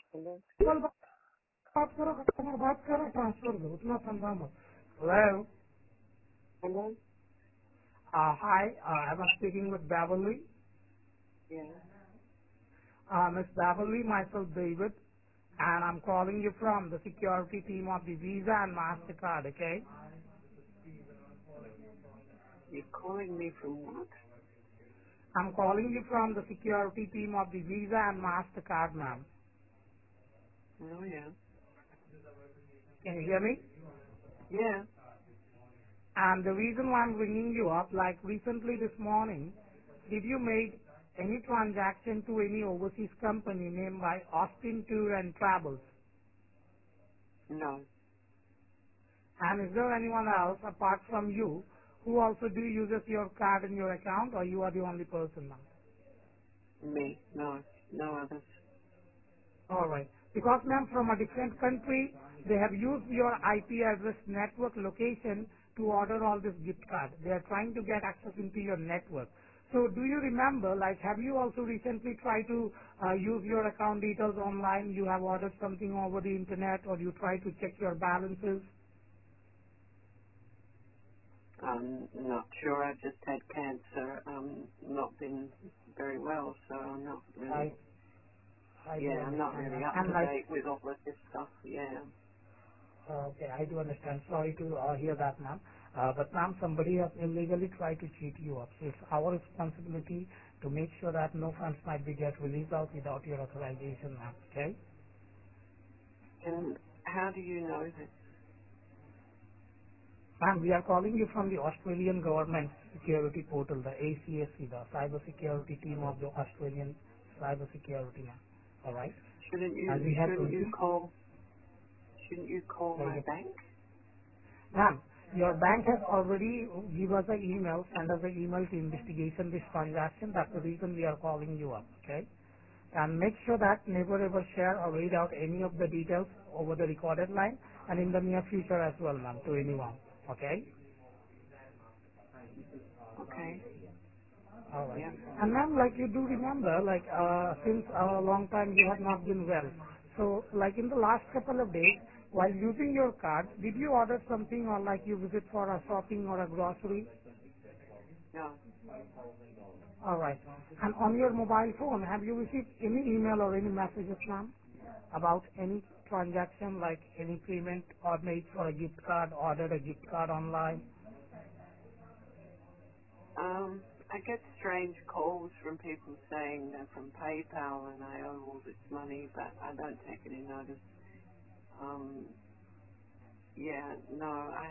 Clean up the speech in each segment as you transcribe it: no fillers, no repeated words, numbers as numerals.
Hello? कल बात करो कस्टमर बात करो ट्रांसफर दो उतना समझा मत. Hello. Hello? Hi. I'm speaking with Beverly. Yeah. Miss Beverly, myself David, and I'm calling you from the security team of the Visa and Mastercard. Okay. You're calling me from what? I'm calling you from the security team of the Visa and Mastercard, ma'am. Oh, yeah. Can you hear me? Yeah. And the reason why I'm ringing you up, like recently this morning, did you make any transaction to any overseas company named by Austin Tour and Travels? No. And is there anyone else apart from you who also do uses your card in your account, or you are the only person now? Me. No. No others. All right. Because, ma'am, from a different country, they have used your IP address network location to order all this gift card. They are trying to get access into your network. So do you remember, like, have you also recently tried to use your account details online? You have ordered something over the internet, or you try to check your balances? I'm not sure. I've just had cancer. Not been very well, so I'm not really, I I do yeah, I'm not understand really that. up And to like, date with all of this stuff. Yeah. okay, I do understand. Sorry to hear that, ma'am. But ma'am, somebody has illegally tried to cheat you up. So it's our responsibility to make sure that no funds might be get released out without your authorization, ma'am. Okay? And how do you know this? Ma'am, we are calling you from the Australian Government Security Portal, the ACSC, the Cyber Security Team of the Australian Cyber Security, ma'am. All right? Shouldn't And you, we have shouldn't you received, call, shouldn't you call my sorry, bank? ma'am, your bank has already give us an email, send us an email to investigation this transaction. That's the reason we are calling you up, okay? And make sure that never ever share or read out any of the details over the recorded line and in the near future as well, ma'am, to anyone, okay? Okay. All right. Yeah. And ma'am, like you do remember, like since a long time you have not been well. So like in the last couple of days, while using your card, did you order something or like you visit for a shopping or a grocery? No. All right. And on your mobile phone, have you received any email or any messages, ma'am, about any transaction, like any payment or made for a gift card, ordered a gift card online? I get strange calls from people saying they're from PayPal and I owe all this money, but I don't take any notice. Um, yeah, no,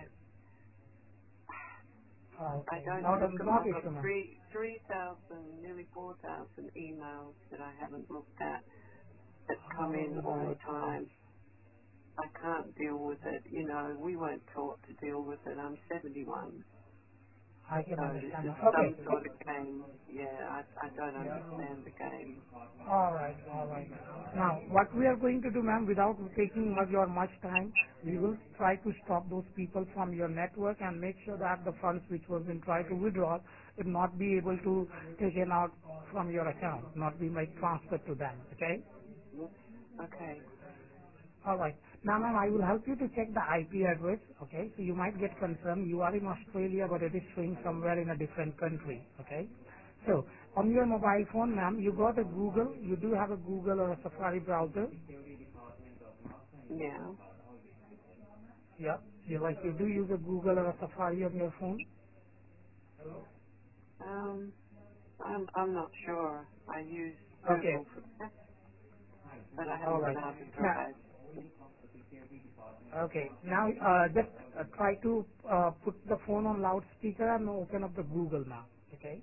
I Okay. don't Not a look at. not I've got issue, ma'am. 3,000, nearly 4,000 emails that I haven't looked at that come All in all the right. time. I can't deal with it. You know, we weren't taught to deal with it. I'm 71, I can so this understand is that. some Okay. sort of game. Yeah, I don't understand the game. All right, all right. Now, what we are going to do, ma'am, without taking much time, we will try to stop those people from your network and make sure that the funds which was been tried to withdraw will not be able to taken out from your account, not be made transferred to them. Okay? Mm, okay. All right. Now, ma'am, I will help you to check the IP address. Okay? So you might get concerned. You are in Australia, but it is showing somewhere in a different country. Okay? So on your mobile phone, ma'am, you got a Google. You do have a Google or a Safari browser. Yeah. Yeah. You do use a Google or a Safari on your phone. Um, I'm not sure. I use Okay. Google for that, but I All haven't been right. able to Now, drive. okay. Now, just try to put the phone on loudspeaker and open up the Google now. Okay.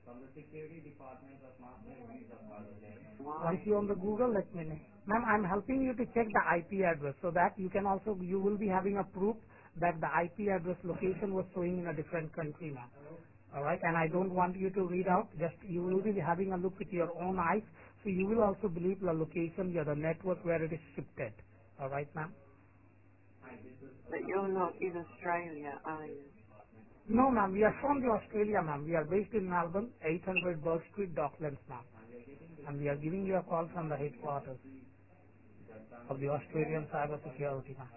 Once Why? you on the Google, let me know. Ma'am, I'm helping you to check the IP address so that you can also, you will be having a proof that the IP address location was showing in a different country, ma'am. Alright, and I don't want you to read out, just you will be having a look with your own eyes, so you will also believe the location, yeah, the network where it is shifted. Alright, ma'am? But you're not in Australia, are you? No, ma'am, we are from the Australia, ma'am. We are based in Melbourne, 800 Burke Street, Docklands, ma'am. And we are giving you a call from the headquarters. of the Australian cybersecurity, ma'am.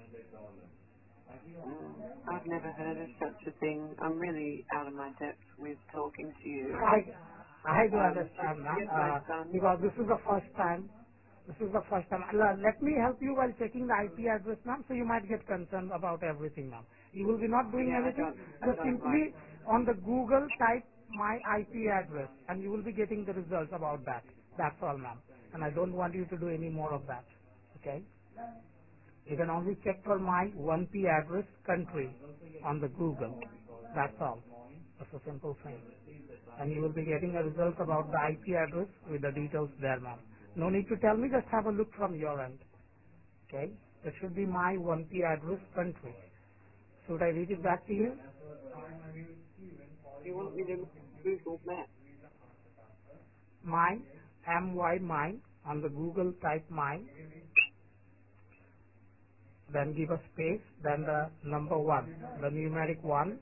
I've never heard of such a thing. I'm really out of my depth with talking to you. I do Just understand, ma'am, get my son. because this is the first time. This is the first time. Let me help you while checking the IP address, ma'am, so you might get concerned about everything, ma'am. You will be not doing Yeah, anything. I Just don't like. simply on the Google type my IP address, and you will be getting the results about that. That's all, ma'am. And I don't want you to do any more of that. Okay? You can only check for my 1P address country on the Google. That's all. That's a simple thing. And you will be getting a result about the IP address with the details there, ma'am. No need to tell me, just have a look from your end. Okay? It should be my 1P address country. Should I read it back to you? You want me to Google Maps? My, M-Y, my, on the Google type my, then give a space, then the number 1, the numeric 1,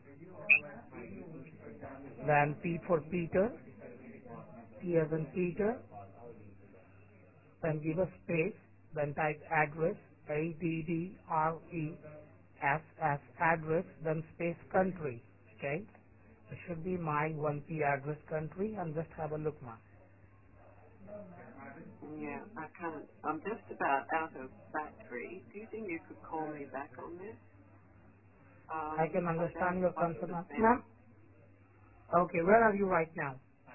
then P for Peter, P as in Peter, then give a space, then type address, ADDRESS, address, then space country. Okay? It should be my 1P address country, and just have a look, ma'am. Yeah, I can't. I'm just about out of battery. Do you think you could call me back on this? I can I don't understand your want concern, to ma'am. spend. Ma'am, okay, where are you right now?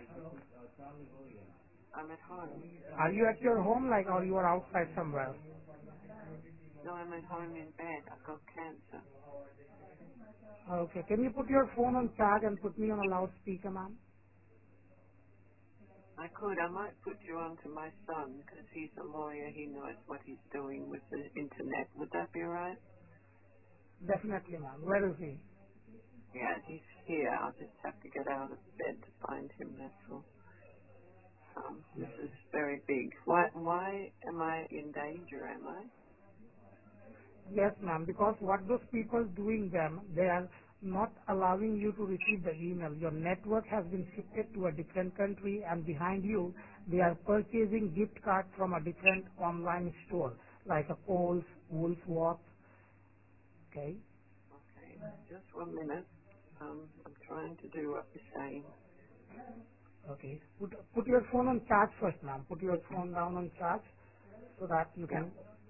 I'm at home. Are you at your home, like, or you are outside somewhere? No, I'm at home in bed. I've got cancer. Okay, can you put your phone on charge and put me on a loudspeaker, ma'am? I could. I might put you on to my son because he's a lawyer. He knows what he's doing with the internet. Would that be all right? Definitely, ma'am. Where is he? Yeah, he's here. I'll just have to get out of bed to find him. That's all. This is very big. Why am I in danger? Am I? Yes, ma'am, because what those people doing them, they are not allowing you to receive the email. Your network has been shifted to a different country, and behind you, they are purchasing gift cards from a different online store, like a Kohl's, Woolworths. Okay. Okay, just 1 minute. I'm trying to do what you're saying. Okay. Put your phone on charge first, ma'am. Put your phone down on charge so that you Yeah. can.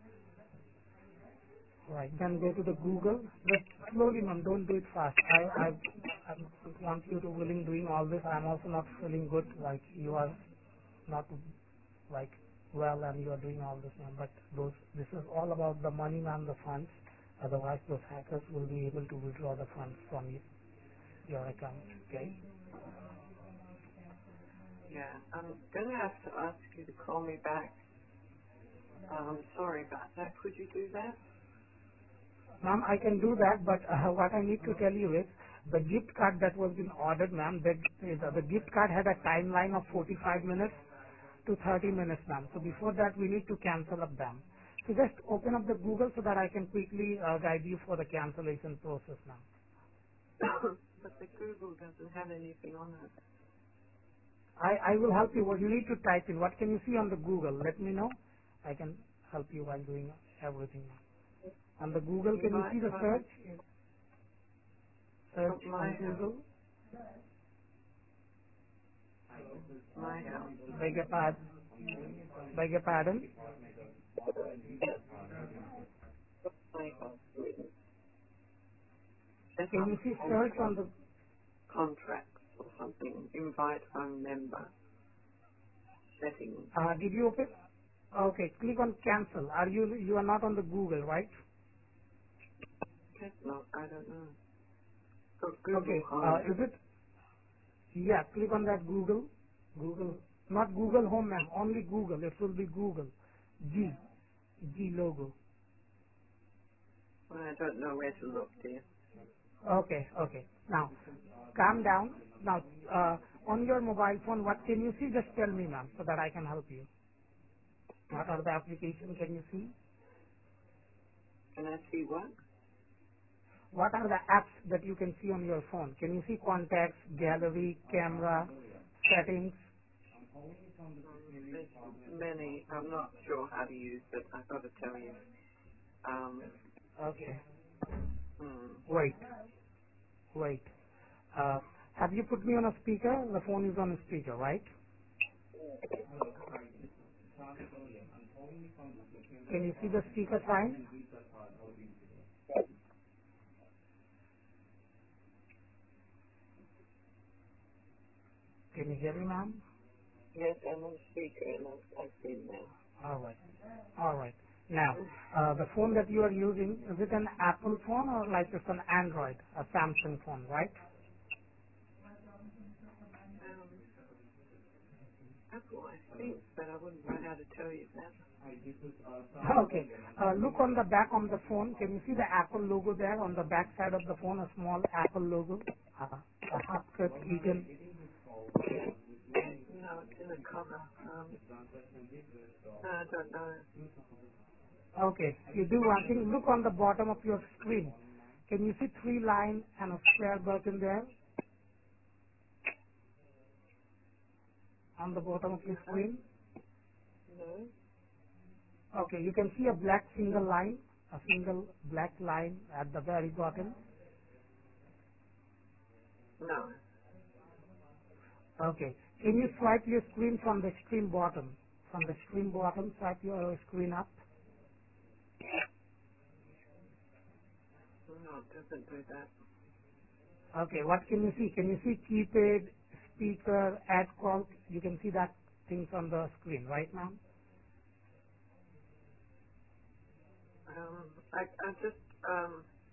Right. Then go to the Google. Just slowly, ma'am. Don't do it fast. I want you to willing doing all this. I'm also not feeling good. Like you are not like well, and you are doing all this, ma'am. But this is all about the money, ma'am, the funds. Otherwise, those hackers will be able to withdraw the funds from your account. Okay. Yeah. I'm gonna have to ask you to call me back. Sorry about that. Could you do that? Ma'am, I can do that, but what I need to tell you is the gift card that was been ordered, ma'am, the gift card had a timeline of 45 minutes to 30 minutes, ma'am. So before that, we need to cancel up them. So just open up the Google so that I can quickly guide you for the cancellation process, ma'am. But the Google doesn't have anything on it. I will help you. What you need to type in. What can you see on the Google? Let me know. I can help you while doing everything, ma'am. On the Google, can you Invite see the home. search? Search My on house. Google. My house. Beg your pardon. Beg your pardon. My house. Set Can up you see search contract, on the, contracts or something. Invite home member. Settings. did you open? Okay, click on cancel. You are not on the Google, right? Guess not. I don't know. Got Google Okay, Home. is it, yeah, click on that Google, not Google Home, ma'am, only Google. It will be Google. G, G logo. I don't know where to look, dear. Okay, okay. Now, calm down. Now, on your mobile phone, what can you see? Just tell me, ma'am, so that I can help you. What are the application can you see? Can I see what? What are the apps that you can see on your phone? Can you see contacts, gallery, camera, settings? There's many. I'm not sure how to use it. I've got to tell you. Okay. Hmm. Wait. Wait. Uh, have you put me on a speaker? The phone is on a speaker, right? Can you see the speaker sign? Can you hear me, ma'am? Yes, I'm on speaker and I've seen that. All right. All right. Now, the phone that you are using, is it an Apple phone or like it's an Android, a Samsung phone, right? Um, Apple, I think, but I wouldn't know how to tell you that. Okay. Look on the back on the phone. Can you see the Apple logo there on the back side of the phone, a small Apple logo? A half-cut eagle. No, it's in the cover. No, I don't know. Okay. You do one thing. Look on the bottom of your screen. Can you see three line and a square button there on the bottom of your screen? No, Okay. You can see a black single line, a single black line at the very bottom. no, Okay. Can you swipe your screen from the extreme bottom? From the extreme bottom, swipe your screen up. no, it doesn't do that. Okay, what can you see? Can you see keypad, speaker, ad call? You can see that things on the screen, right, ma'am? I just